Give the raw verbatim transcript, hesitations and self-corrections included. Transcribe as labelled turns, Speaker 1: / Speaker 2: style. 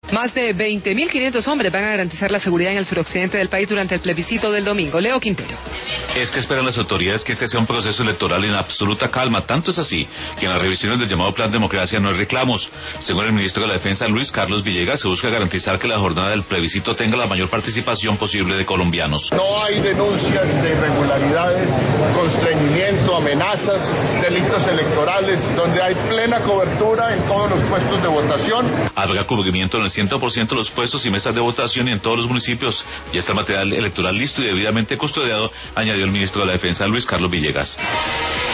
Speaker 1: Más de veinte mil quinientos hombres van a garantizar la seguridad en el suroccidente del país durante el plebiscito del domingo. Leo Quintero.
Speaker 2: Es que esperan las autoridades que este sea un proceso electoral en absoluta calma. Tanto es así que en las revisiones del llamado Plan Democracia no hay reclamos. Según el ministro de la Defensa, Luis Carlos Villegas, se busca garantizar que la jornada del plebiscito tenga la mayor participación posible de colombianos.
Speaker 3: No hay denuncias de irregularidades, constreñimiento, amenazas, delitos electorales, donde hay plena cobertura en todos los puestos de votación.
Speaker 2: Habrá cubrimiento en el cien por ciento de los puestos y mesas de votación y en todos los municipios. Ya está el material electoral listo y debidamente custodiado, añadió el ministro de la Defensa, Luis Carlos Villegas.